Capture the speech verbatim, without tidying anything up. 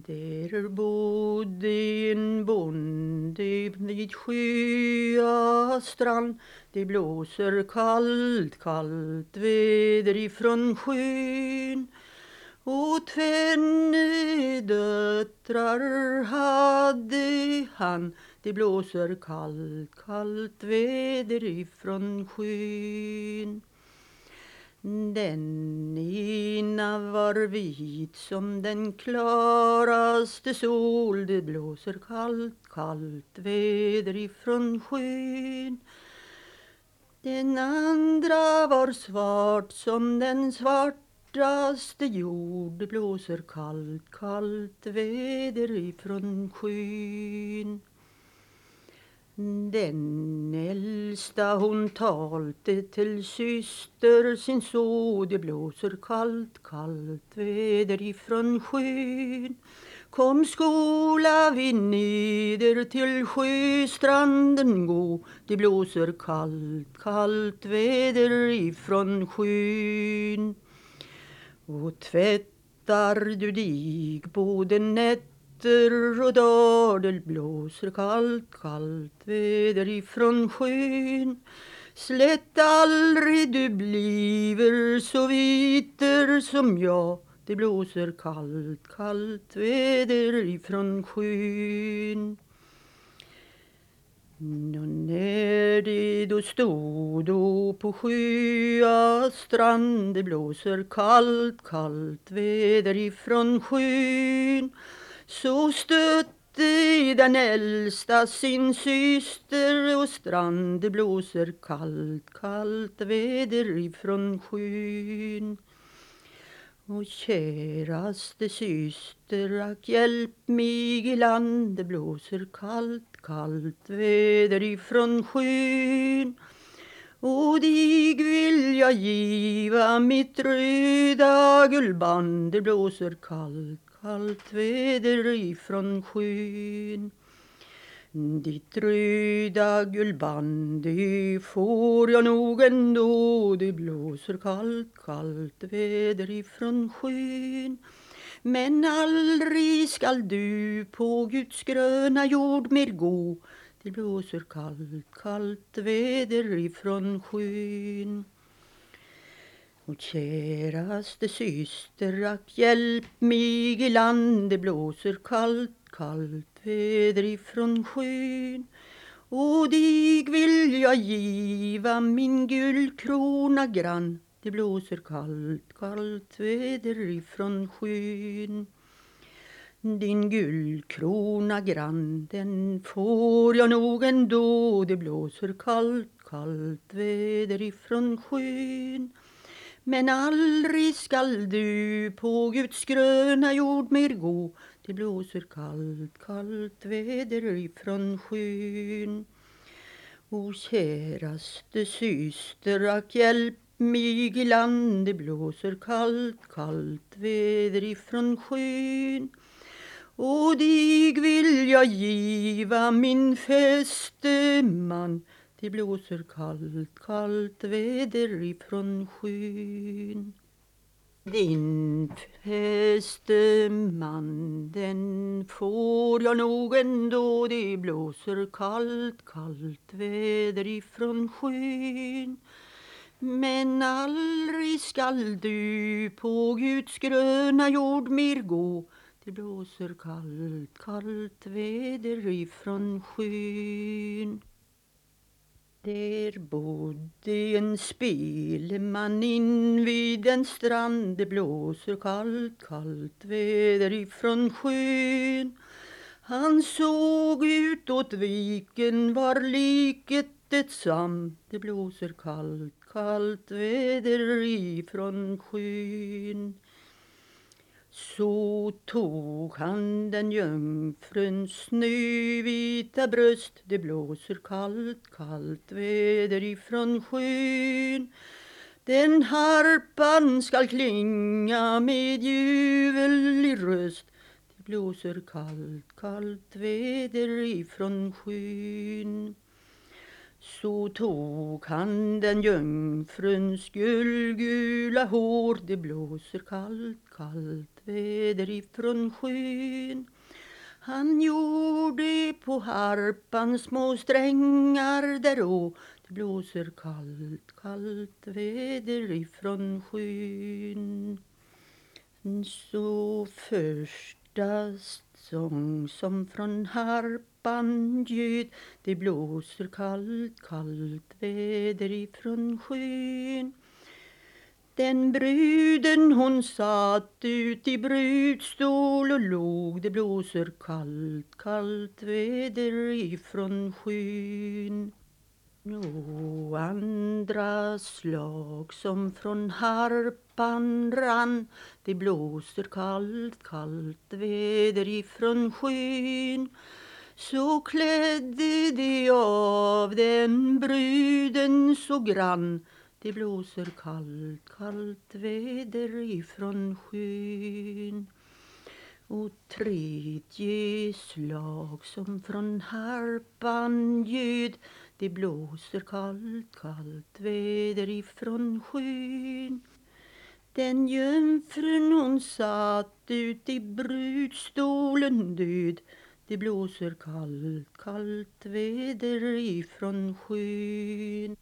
Där bodde en bonde vid sjöstrand. Det blåser kallt, kallt väder ifrån sjön. Och tvenne döttrar hade han. Det blåser kallt, kallt väder ifrån sjön. Den ena var vit som den klaraste sol. Det blåser kallt, kallt väder ifrån sjön. Den andra var svart som den svartaste jord. Det blåser kallt, kallt väder ifrån sjön. Den äldsta hon talte till syster sin så. Det blåser kallt, kallt väder ifrån sjön. Kom skola vi neder till sjöstranden gå. Det blåser kallt, kallt väder ifrån sjön. Och tvättar du dig både nätter och dagar. Det blåser kallt, kallt väder ifrån sjön. Slätt aldrig du bliver så viter som jag. Det blåser kallt, kallt väder ifrån sjön. Och när det då stod då på sjöstrand. Det blåser kallt, kallt väder ifrån sjön. Så stötte den äldsta sin syster och strand. Det blåser kallt, kallt väder ifrån sjön. Och käraste syster, ack hjälp mig i land. Det blåser kallt, kallt väder ifrån sjön. Och dig vill jag giva mitt röda guldband. Det blåser kallt, kallt väder ifrån sjön. Ditt röda guldband, det får jag nog ändå. Det blåser kallt, kallt väder ifrån sjön. Men aldrig skall du på Guds gröna jord mer gå. Det blåser kallt, kallt väder ifrån sjön. Och käraste syster, ack hjälp mig i land. Det blåser kallt, kallt väder ifrån sjön. Och dig vill jag giva min guldkrona grann. Det blåser kallt, kallt väder ifrån sjön. Din guldkrona grann, den får jag nog ändå. Det blåser kallt, kallt väder ifrån sjön. Men aldrig skall du på Guds gröna jord mer gå. Det blåser kallt, kallt väder ifrån sjön. O käraste syster, ack hjälp mig i land. Det blåser kallt, kallt väder ifrån sjön. Och dig vill jag giva min fästeman. Det blåser kallt, kallt väder ifrån sjön. Din fästeman, den får jag nog ändå. Det blåser kallt, kallt väder ifrån sjön. Men aldrig skall du på Guds gröna jord mer gå. Det blåser kallt, kallt väder ifrån sjön. Där bodde en spelman in vid en strand. Det blåser kallt, kallt väder ifrån sjön. Han såg utåt viken var liket ett sam. Det blåser kallt, kallt väder ifrån sjön. Så tog han den jungfruns snövita bröst. Det blåser kallt, kallt väder ifrån sjön. Den harpan skall klinga med ljuvlig röst. Det blåser kallt, kallt väder ifrån sjön. Så tog han den jungfruns guldgula hår. Det blåser kallt, kallt väder ifrån skyn. Han gjorde på harpan små strängar därå. Det blåser kallt, kallt väder ifrån skyn. Så första sång som från harpan ljöd. Det blåser kallt, kallt väder ifrån skyn. Den bruden hon satt ut i brudstol och låg. Det blåser kallt, kallt väder ifrån skyn. Och andra slag som från harpan rann. Det blåser kallt, kallt väder ifrån skyn. Så klädde de av den bruden så grann. Det blåser kallt, kallt väder ifrån skyn. Och tredje slag som från harpan ljöd. Det blåser kallt, kallt väder ifrån skyn. Den jungfrun hon satt ut i brudstolen död. Det blåser kallt, kallt väder ifrån skyn.